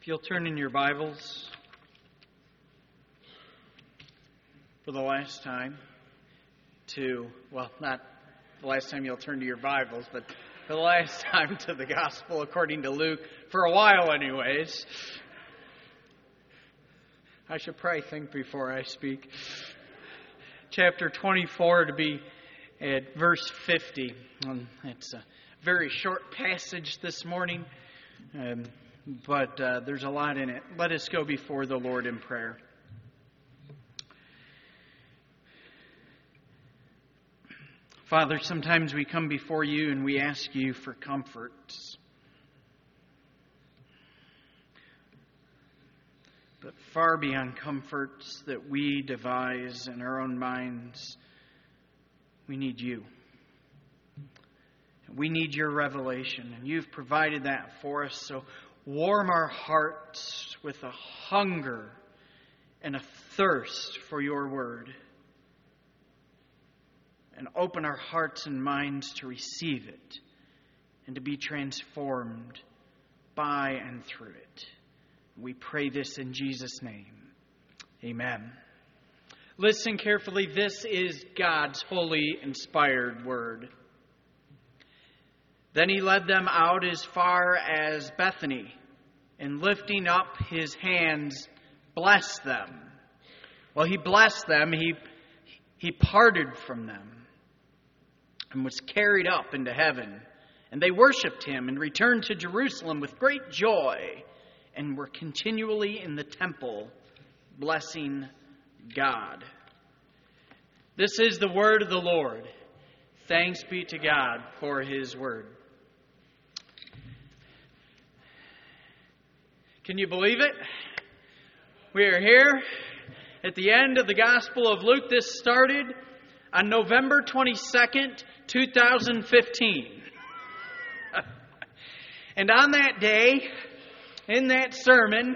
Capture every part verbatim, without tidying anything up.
If you'll turn in your Bibles for the last time to, well, not the last time you'll turn to your Bibles, but for the last time to the Gospel according to Luke, for a while anyways. I should probably think before I speak. Chapter twenty-four to be at verse fifty. Um, it's a very short passage this morning. Um, But uh, there's a lot in it. Let us go before the Lord in prayer. Father, sometimes we come before you and we ask you for comforts. But far beyond comforts that we devise in our own minds, we need you. We need your revelation, and you've provided that for us. So warm our hearts with a hunger and a thirst for your word. And open our hearts and minds to receive it and to be transformed by and through it. We pray this in Jesus' name. Amen. Listen carefully. This is God's holy, inspired word. Then he led them out as far as Bethany, and lifting up his hands, blessed them. Well, he blessed them, he, he parted from them, and was carried up into heaven. And they worshipped him, and returned to Jerusalem with great joy, and were continually in the temple, blessing God. This is the word of the Lord. Thanks be to God for his word. Can you believe it? We are here at the end of the Gospel of Luke. This started on November twenty-second, two thousand fifteen. And on that day, in that sermon,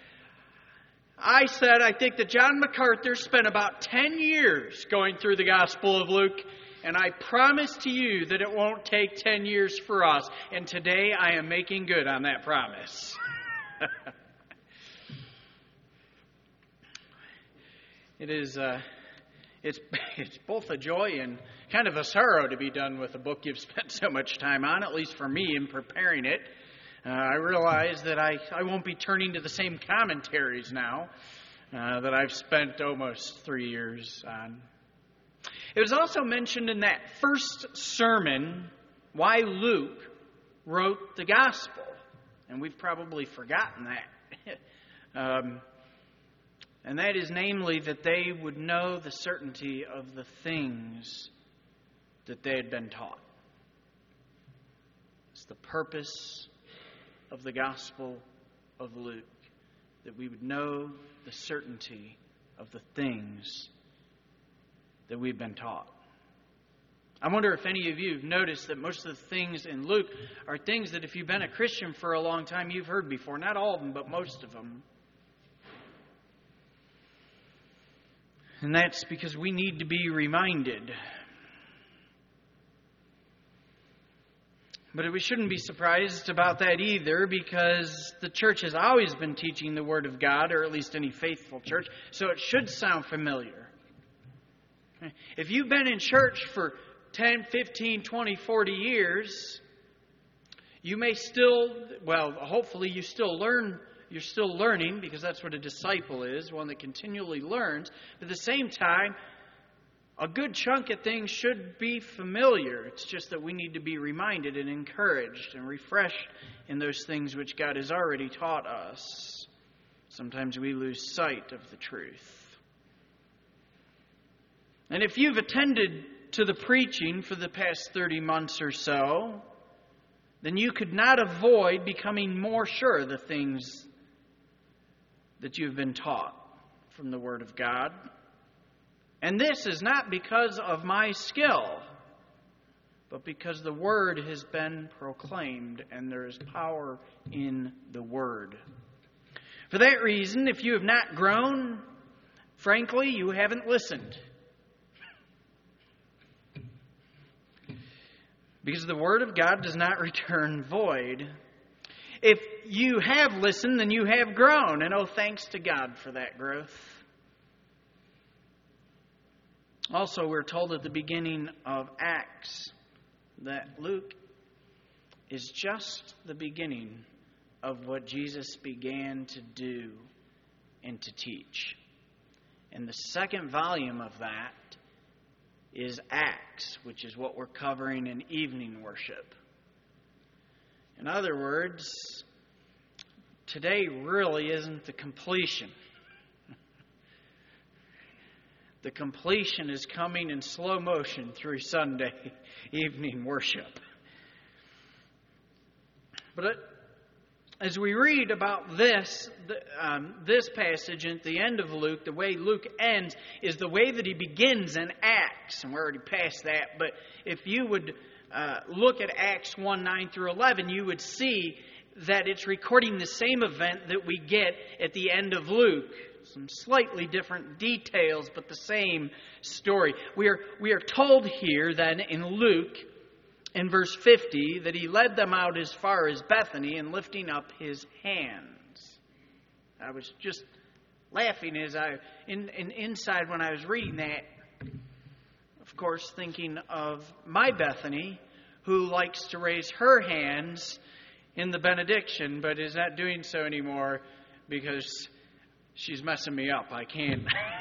I said I think that John MacArthur spent about ten years going through the Gospel of Luke. And I promise to you that it won't take ten years for us. And today I am making good on that promise. It is, uh, it's, it's both a joy and kind of a sorrow to be done with a book you've spent so much time on, at least for me in preparing it. Uh, I realize that I, I won't be turning to the same commentaries now uh, that I've spent almost three years on. It was also mentioned in that first sermon why Luke wrote the gospel. And we've probably forgotten that. um, and that is namely that they would know the certainty of the things that they had been taught. It's the purpose of the gospel of Luke, that we would know the certainty of the things that we've been taught. I wonder if any of you have noticed that most of the things in Luke are things that if you've been a Christian for a long time, you've heard before. Not all of them, but most of them. And that's because we need to be reminded. But we shouldn't be surprised about that either, because the church has always been teaching the Word of God, or at least any faithful church, so it should sound familiar. If you've been in church for ten, fifteen, twenty, forty years, you may still, well, hopefully you still learn, you're still learning, because that's what a disciple is, one that continually learns. But at the same time, a good chunk of things should be familiar. It's just that we need to be reminded and encouraged and refreshed in those things which God has already taught us. Sometimes we lose sight of the truth. And if you've attended to the preaching for the past thirty months or so, then you could not avoid becoming more sure of the things that you've been taught from the Word of God. And this is not because of my skill, but because the Word has been proclaimed and there is power in the Word. For that reason, if you have not grown, frankly, you haven't listened. Because the Word of God does not return void. if you have listened, then you have grown. And oh, thanks to God for that growth. Also, we're told at the beginning of Acts that Luke is just the beginning of what Jesus began to do and to teach. And the second volume of that is Acts, which is what we're covering in evening worship. In other words, today really isn't the completion. The completion is coming in slow motion through Sunday evening worship. But it, as we read about this, um, this passage at the end of Luke, the way Luke ends is the way that he begins in Acts. And we're already past that. But if you would uh, look at Acts one, nine through eleven, you would see that it's recording the same event that we get at the end of Luke. Some slightly different details, but the same story. We are, we are told here then in Luke, in verse fifty, that he led them out as far as Bethany and lifting up his hands. I was just laughing as I, in, in inside when I was reading that, of course, thinking of my Bethany, who likes to raise her hands in the benediction, but is not doing so anymore because she's messing me up. I can't.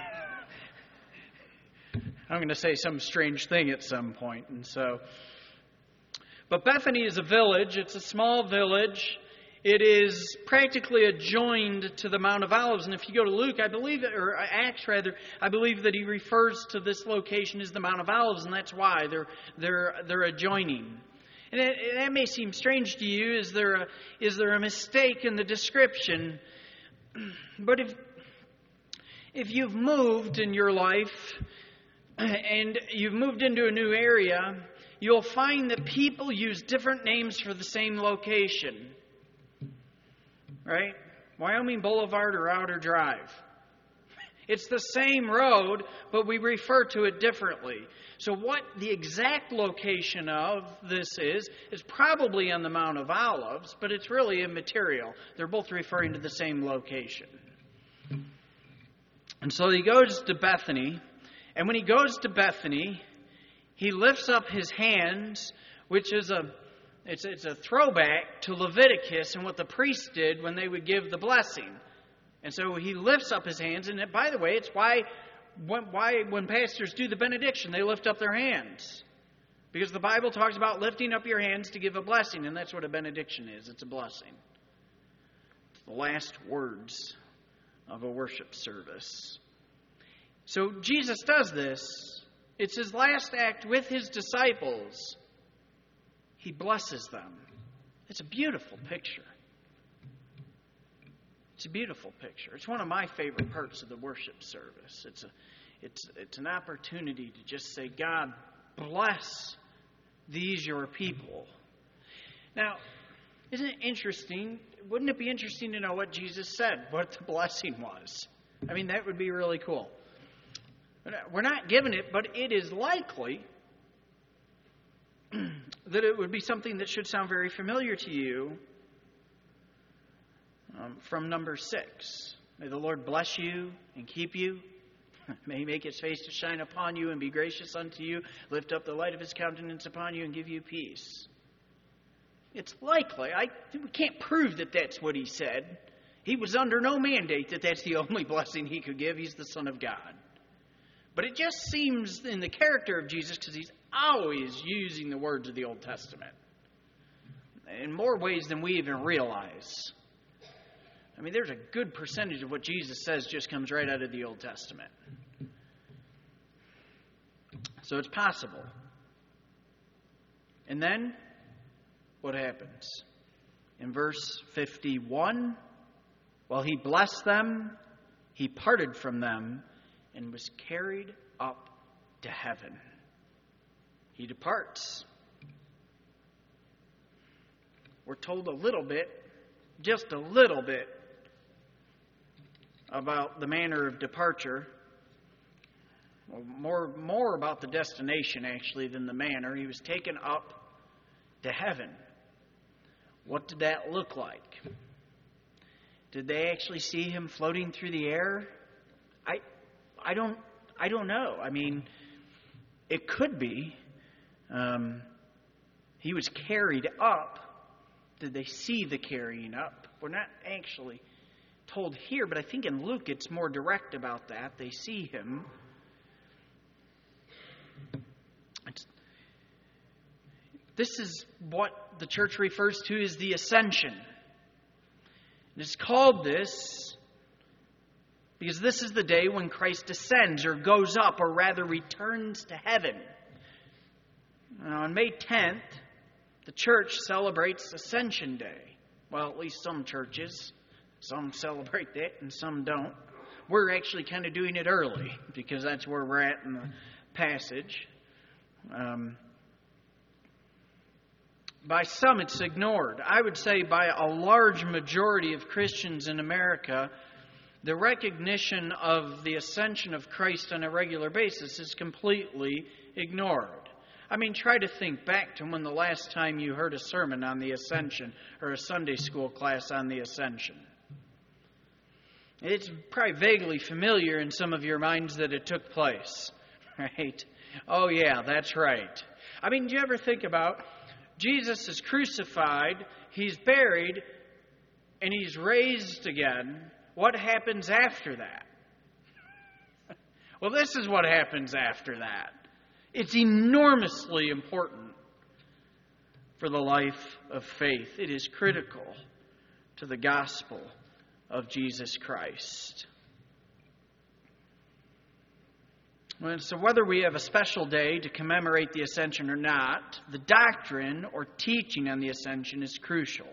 I'm going to say some strange thing at some point, and so... But Bethany is a village. It's a small village. It is practically adjoined to the Mount of Olives. And if you go to Luke, I believe, or Acts rather, I believe that he refers to this location as the Mount of Olives, and that's why they're they're they're adjoining. And it, that may seem strange to you. Is there a, is there a mistake in the description? But if if you've moved in your life and you've moved into a new area, you'll find that people use different names for the same location. Right? Wyoming Boulevard or Outer Drive. It's the same road, but we refer to it differently. So what the exact location of this is, is probably on the Mount of Olives, but it's really immaterial. They're both referring to the same location. And so he goes to Bethany, and when he goes to Bethany, he lifts up his hands, which is a it's it's a throwback to Leviticus and what the priests did when they would give the blessing. And so he lifts up his hands, and by the way, it's why when, why when pastors do the benediction, they lift up their hands. Because the Bible talks about lifting up your hands to give a blessing, and that's what a benediction is. It's a blessing. It's the last words of a worship service. So Jesus does this. It's his last act with his disciples. He blesses them. It's a beautiful picture. It's a beautiful picture. It's one of my favorite parts of the worship service. It's a, it's, it's an opportunity to just say, God, bless these your people. Now, isn't it interesting? Wouldn't it be interesting to know what Jesus said, what the blessing was? I mean, that would be really cool. We're not given it, but it is likely that it would be something that should sound very familiar to you um, from number six. May the Lord bless you and keep you. May he make his face to shine upon you and be gracious unto you. Lift up the light of his countenance upon you and give you peace. It's likely. I, we can't prove that that's what he said. He was under no mandate that that's the only blessing he could give. He's the Son of God. But it just seems in the character of Jesus, because he's always using the words of the Old Testament in more ways than we even realize. I mean, there's a good percentage of what Jesus says just comes right out of the Old Testament. So it's possible. And then, what happens? In verse fifty-one, while he blessed them, he parted from them and was carried up to heaven. He departs. We're told a little bit, just a little bit, about the manner of departure. Well, more, more about the destination, actually, than the manner. He was taken up to heaven. What did that look like? Did they actually see him floating through the air? I I don't I don't know. I mean, it could be. Um, he was carried up. Did they see the carrying up? We're not actually told here, but I think in Luke it's more direct about that. They see him. It's, this is what the church refers to as the ascension. It's called this because this is the day when Christ descends or goes up, or rather returns to heaven. Now, on May tenth, the church celebrates Ascension Day. Well, at least some churches. Some celebrate that and some don't. We're actually kind of doing it early because that's where we're at in the passage. Um, by some, it's ignored. I would say by a large majority of Christians in America, the recognition of the ascension of Christ on a regular basis is completely ignored. I mean, try to think back to when the last time you heard a sermon on the ascension or a Sunday school class on the ascension. It's probably vaguely familiar in some of your minds that it took place, right? Oh, yeah, that's right. I mean, do you ever think about Jesus is crucified, he's buried, and he's raised again. What happens after that? Well, this is what happens after that. It's enormously important for the life of faith. It is critical to the gospel of Jesus Christ. Well, so whether we have a special day to commemorate the ascension or not, the doctrine or teaching on the ascension is crucial.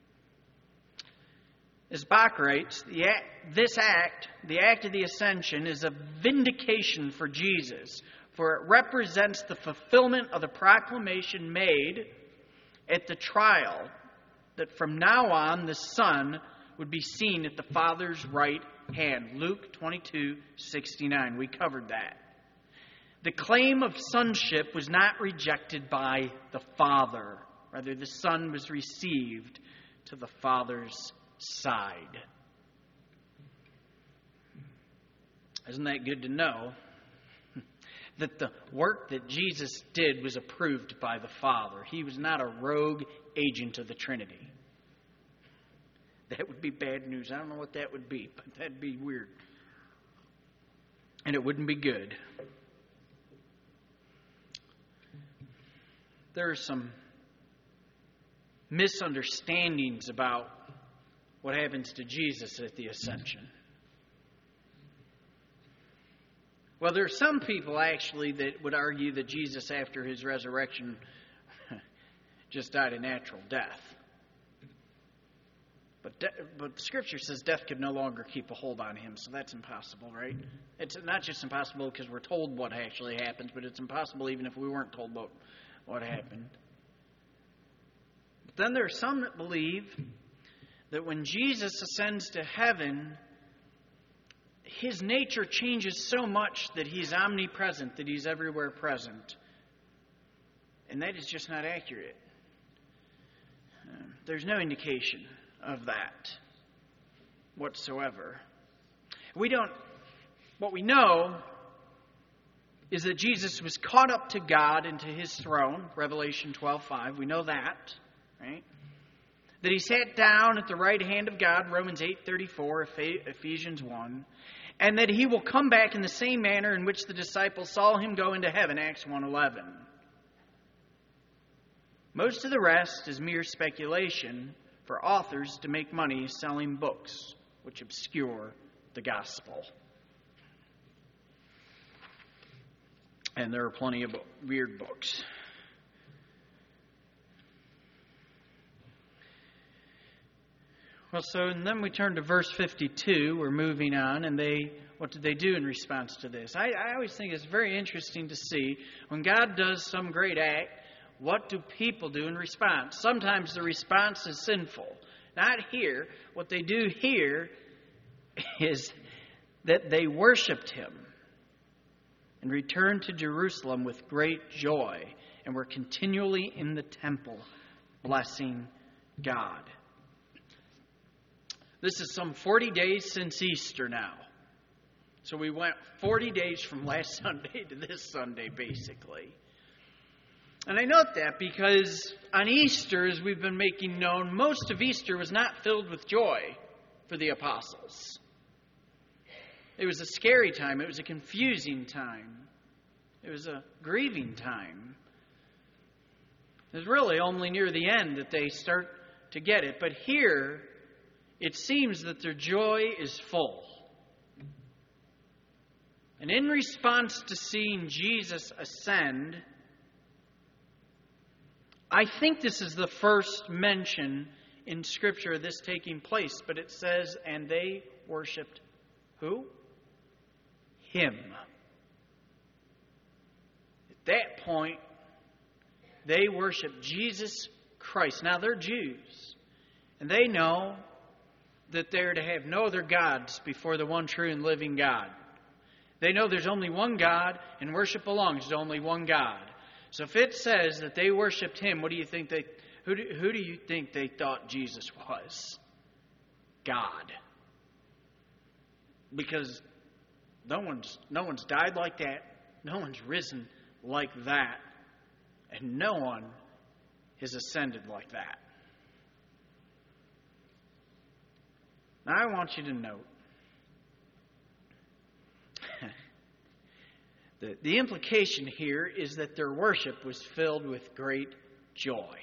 As Bach writes, the act, this act, the act of the ascension, is a vindication for Jesus, for it represents the fulfillment of the proclamation made at the trial that from now on the Son would be seen at the Father's right hand. Luke twenty-two sixty-nine. We covered that. The claim of sonship was not rejected by the Father. Rather, the Son was received to the Father's side. Isn't that good to know? That the work that Jesus did was approved by the Father. He was not a rogue agent of the Trinity. That would be bad news. I don't know what that would be, but that'd be weird. And it wouldn't be good. There are some misunderstandings about what happens to Jesus at the ascension. Well, there are some people actually that would argue that Jesus, after his resurrection, just died a natural death. But de- but Scripture says death could no longer keep a hold on him, so that's impossible, right? It's not just impossible because we're told what actually happens, but it's impossible even if we weren't told what, what happened. But then there are some that believe that when Jesus ascends to heaven, his nature changes so much that he's omnipresent, that he's everywhere present. And that is just not accurate. Uh, there's no indication of that whatsoever. We don't, what we know is that Jesus was caught up to God into his throne, Revelation twelve five. We know that, right? That he sat down at the right hand of God, Romans eight thirty-four, Ephesians one. And that he will come back in the same manner in which the disciples saw him go into heaven, Acts one eleven. Most of the rest is mere speculation for authors to make money selling books which obscure the gospel. And there are plenty of weird books. Well, so and then we turn to verse fifty-two. We're moving on, and they, what did they do in response to this? I, I always think it's very interesting to see when God does some great act, what do people do in response? Sometimes the response is sinful. Not here. What they do here is that they worshipped him and returned to Jerusalem with great joy and were continually in the temple blessing God. This is some forty days since Easter now. So we went forty days from last Sunday to this Sunday, basically. And I note that because on Easter, as we've been making known, most of Easter was not filled with joy for the apostles. It was a scary time. It was a confusing time. It was a grieving time. It was really only near the end that they start to get it. But here, it seems that their joy is full. And in response to seeing Jesus ascend, I think this is the first mention in Scripture of this taking place. But it says, and they worshipped who? Him. At that point, they worship Jesus Christ. Now, they're Jews, and they know that they're to have no other gods before the one true and living God. They know there's only one God, and worship belongs to only one God. So if it says that they worshipped Him, what do you think they, who do, who do you think they thought Jesus was? God. Because no one's, no one's died like that. No one's risen like that. And no one has ascended like that. Now I want you to note the, the implication here is that their worship was filled with great joy.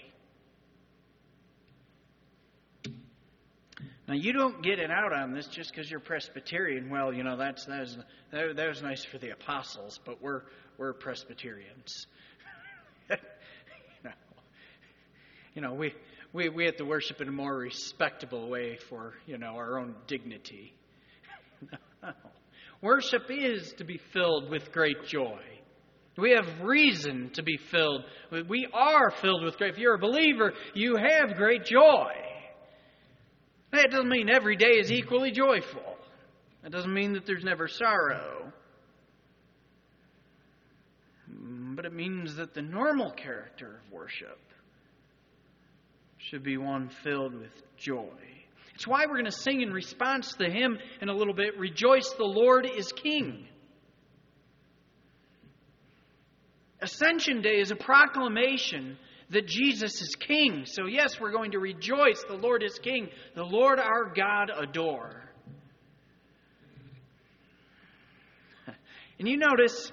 Now you don't get it out on this just because you're Presbyterian. Well, you know that's that was, that, that was nice for the apostles, but we're we're Presbyterians. you know, you know we, we we have to worship in a more respectable way for you know our own dignity. No. Worship is to be filled with great joy. We have reason to be filled. We are filled with great. If you're a believer, you have great joy. That doesn't mean every day is equally joyful. That doesn't mean that there's never sorrow. But it means that the normal character of worship should be one filled with joy. It's why we're going to sing in response to the hymn in a little bit, Rejoice, the Lord is King. Ascension Day is a proclamation that Jesus is King. So yes, we're going to rejoice, the Lord is King. The Lord our God adore. And you notice,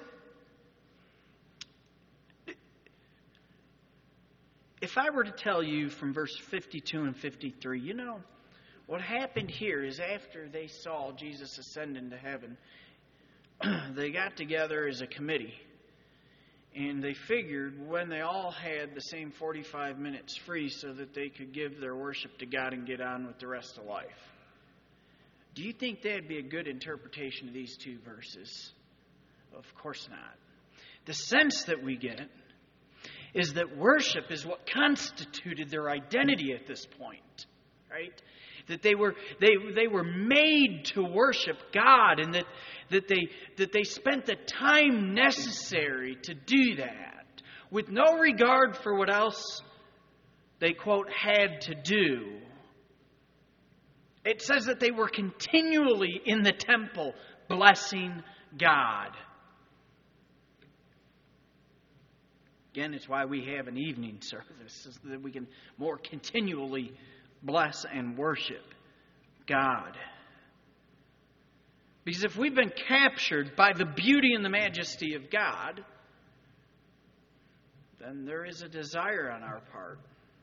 if I were to tell you from verse fifty-two and fifty-three, you know, what happened here is after they saw Jesus ascend into heaven, they got together as a committee. And they figured when they all had the same forty-five minutes free so that they could give their worship to God and get on with the rest of life. Do you think that'd be a good interpretation of these two verses? Of course not. The sense that we get is that worship is what constituted their identity at this point, right? That they were they they were made to worship God, and that that they that they spent the time necessary to do that, with no regard for what else they, quote, had to do. It says that they were continually in the temple blessing God. Again, it's why we have an evening service, so that we can more continually bless and worship God. Because if we've been captured by the beauty and the majesty of God, then there is a desire on our part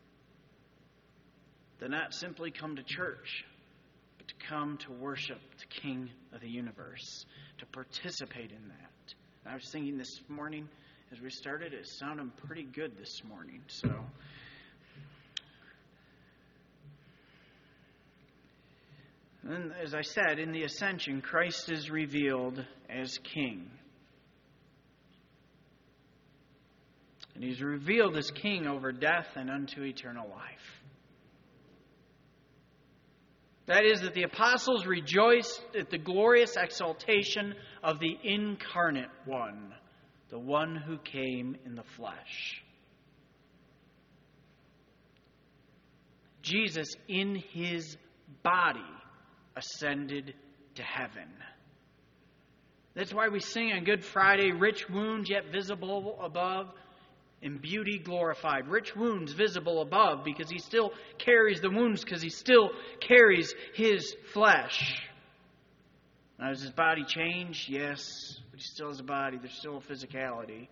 to not simply come to church, but to come to worship the King of the universe, to participate in that. And I was thinking this morning, as we started, it sounded pretty good this morning, so... And as I said, in the ascension, Christ is revealed as King. And He's revealed as King over death and unto eternal life. That is, that the apostles rejoiced at the glorious exaltation of the incarnate one, the one who came in the flesh. Jesus in his body ascended to heaven. That's why we sing on Good Friday, rich wounds yet visible above, in beauty glorified. Rich wounds visible above because he still carries the wounds, because he still carries his flesh. Now, does his body change? Yes, but he still has a body. There's still a physicality.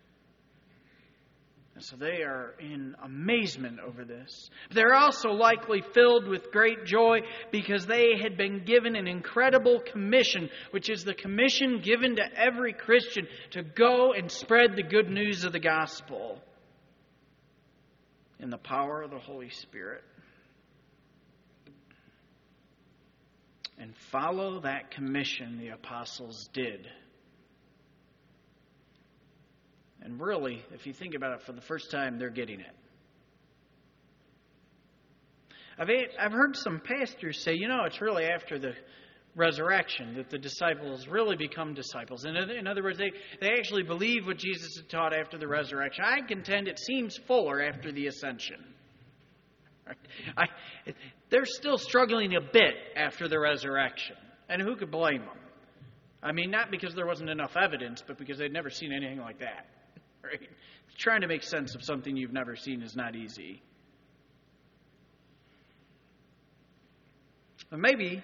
And so they are in amazement over this. But they're also likely filled with great joy because they had been given an incredible commission, which is the commission given to every Christian to go and spread the good news of the gospel in the power of the Holy Spirit. And follow that commission the apostles did. And really, if you think about it for the first time, they're getting it. I've, I've heard some pastors say, you know, it's really after the resurrection that the disciples really become disciples. In other, in other words, they, they actually believe what Jesus had taught after the resurrection. I contend it seems fuller after the ascension. I, they're still struggling a bit after the resurrection. And who could blame them? I mean, not because there wasn't enough evidence, but because they'd never seen anything like that. Right? Trying to make sense of something you've never seen is not easy. But maybe,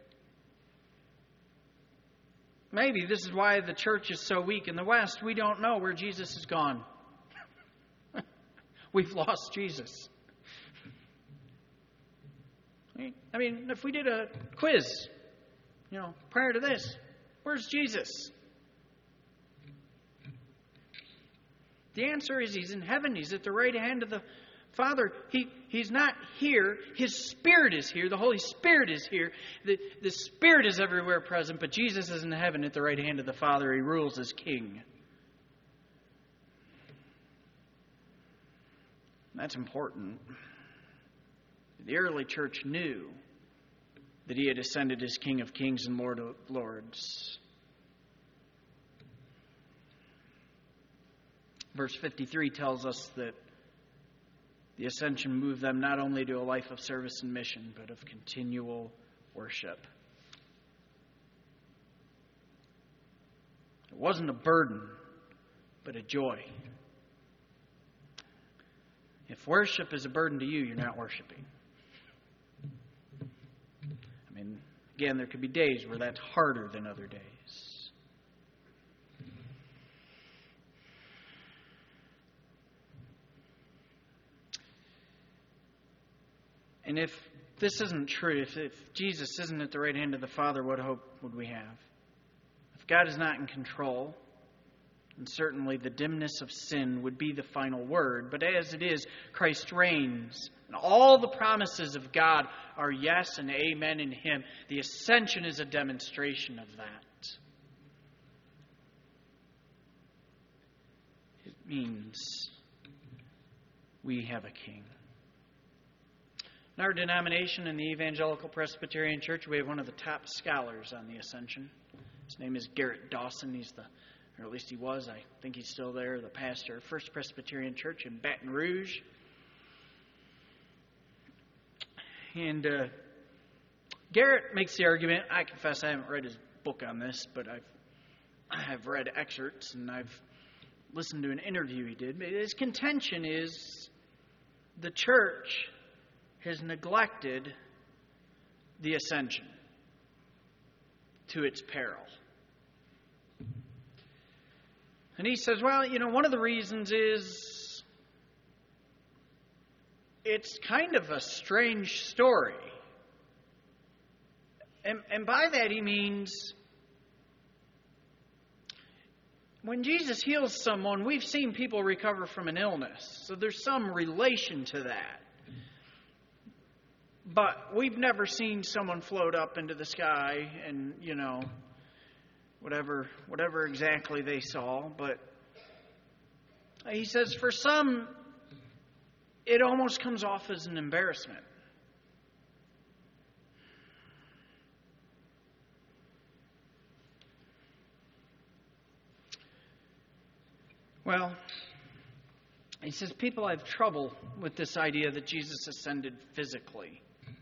maybe this is why the church is so weak in the West. We don't know where Jesus has gone. We've lost Jesus. I mean, if we did a quiz, you know, prior to this, where's Jesus? The answer is he's in heaven. He's at the right hand of the Father. He, he's not here. His Spirit is here. The Holy Spirit is here. The, the Spirit is everywhere present, but Jesus is in heaven at the right hand of the Father. He rules as King. That's important. The early church knew that he had ascended as King of Kings and Lord of Lords. Verse fifty-three tells us that the ascension moved them not only to a life of service and mission, but of continual worship. It wasn't a burden, but a joy. If worship is a burden to you, you're not worshiping. I mean, again, there could be days where that's harder than other days. And if this isn't true, if, if Jesus isn't at the right hand of the Father, what hope would we have? If God is not in control, and certainly the dimness of sin would be the final word, but as it is, Christ reigns, and all the promises of God are yes and amen in Him. The ascension is a demonstration of that. It means we have a King. In our denomination, in the Evangelical Presbyterian Church, we have one of the top scholars on the Ascension. His name is Garrett Dawson. He's the, or at least he was, I think he's still there, the pastor of First Presbyterian Church in Baton Rouge. And uh, Garrett makes the argument, I confess I haven't read his book on this, but I've, I've read excerpts and I've listened to an interview he did. But his contention is the church has neglected the ascension to its peril. And he says, well, you know, one of the reasons is it's kind of a strange story. And, and by that he means when Jesus heals someone, we've seen people recover from an illness. So there's some relation to that. But we've never seen someone float up into the sky and, you know, whatever whatever exactly they saw. But he says for some, it almost comes off as an embarrassment. Well, He says people have trouble with this idea that Jesus ascended physically.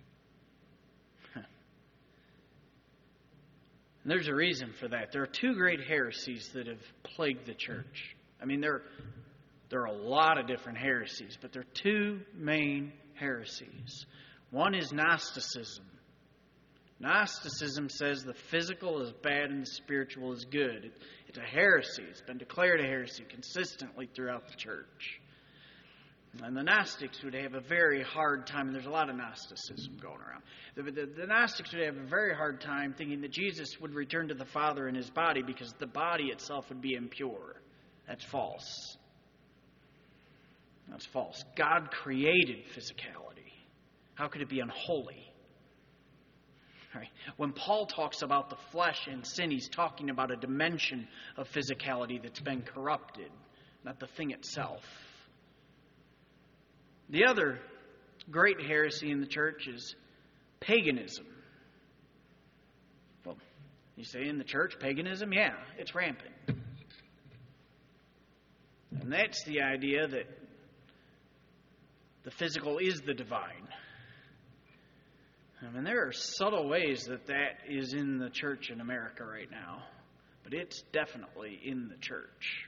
And there's a reason for that. There are two great heresies that have plagued the church. I mean, there, there are a lot of different heresies, but there are two main heresies. One is Gnosticism. Gnosticism says the physical is bad and the spiritual is good. It, it's a heresy. It's been declared a heresy consistently throughout the church. And the Gnostics would have a very hard time, and there's a lot of Gnosticism going around. The, the, the Gnostics would have a very hard time thinking that Jesus would return to the Father in his body because the body itself would be impure. That's false. That's false. God created physicality. How could it be unholy? Right. When Paul talks about the flesh and sin, he's talking about a dimension of physicality that's been corrupted, not the thing itself. The other great heresy in the church is paganism. Well, you say in the church, paganism? Yeah, it's rampant. And that's the idea that the physical is the divine. I mean, there are subtle ways that that is in the church in America right now, but it's definitely in the church.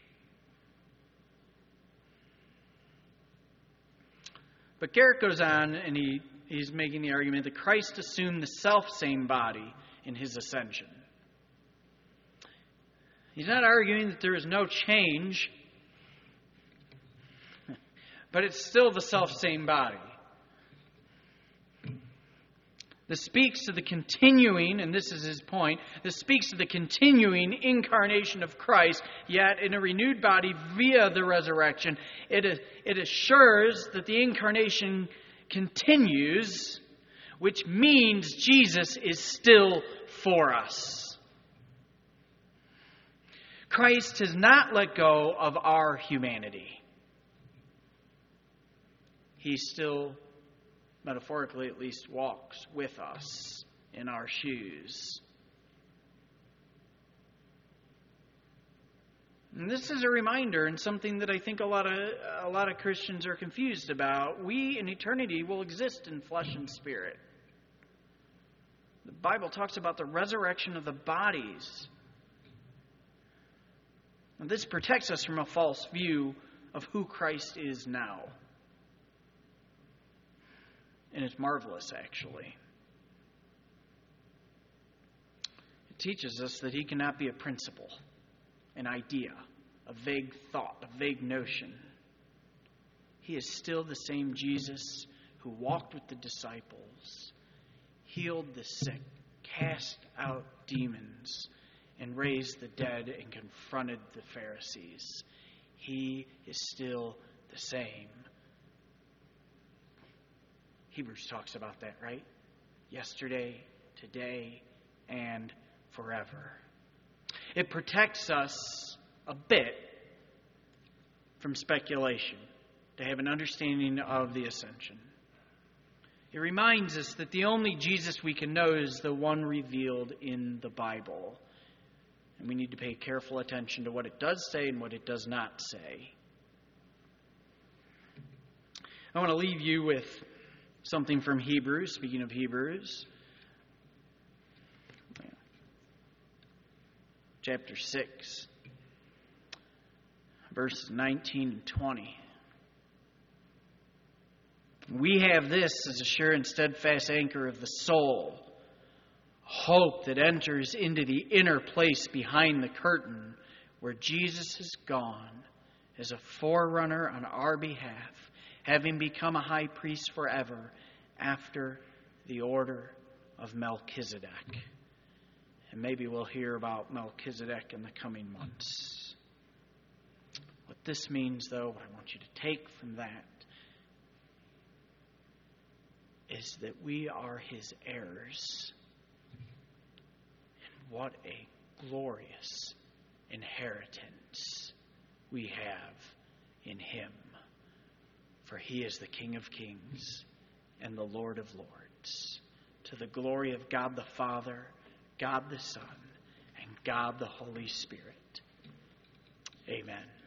But Garrett goes on, and he, he's making the argument that Christ assumed the self-same body in his ascension. He's not arguing that there is no change, but it's still the self-same body. This speaks to the continuing, and this is his point, this speaks to the continuing incarnation of Christ, yet in a renewed body via the resurrection. It, is, it assures that the incarnation continues, which means Jesus is still for us. Christ has not let go of our humanity. He still, metaphorically at least, walks with us in our shoes. And this is a reminder, and something that I think a lot of a lot of Christians are confused about. We in eternity will exist in flesh and spirit. The Bible talks about the resurrection of the bodies. And this protects us from a false view of who Christ is now. And it's marvelous, actually. It teaches us that he cannot be a principle, an idea, a vague thought, a vague notion. He is still the same Jesus who walked with the disciples, healed the sick, cast out demons, and raised the dead and confronted the Pharisees. He is still the same. Hebrews talks about that, right? Yesterday, today, and forever. It protects us a bit from speculation, to have an understanding of the ascension. It reminds us that the only Jesus we can know is the one revealed in the Bible. And we need to pay careful attention to what it does say and what it does not say. I want to leave you with something from Hebrews, speaking of Hebrews. Chapter six, verses nineteen and twenty. We have this as a sure and steadfast anchor of the soul, hope that enters into the inner place behind the curtain, where Jesus has gone as a forerunner on our behalf, having become a high priest forever after the order of Melchizedek. And maybe we'll hear about Melchizedek in the coming months. What this means, though, what I want you to take from that, is that we are his heirs. And what a glorious inheritance we have in him. For he is the King of kings and the Lord of lords. To the glory of God the Father, God the Son, and God the Holy Spirit. Amen.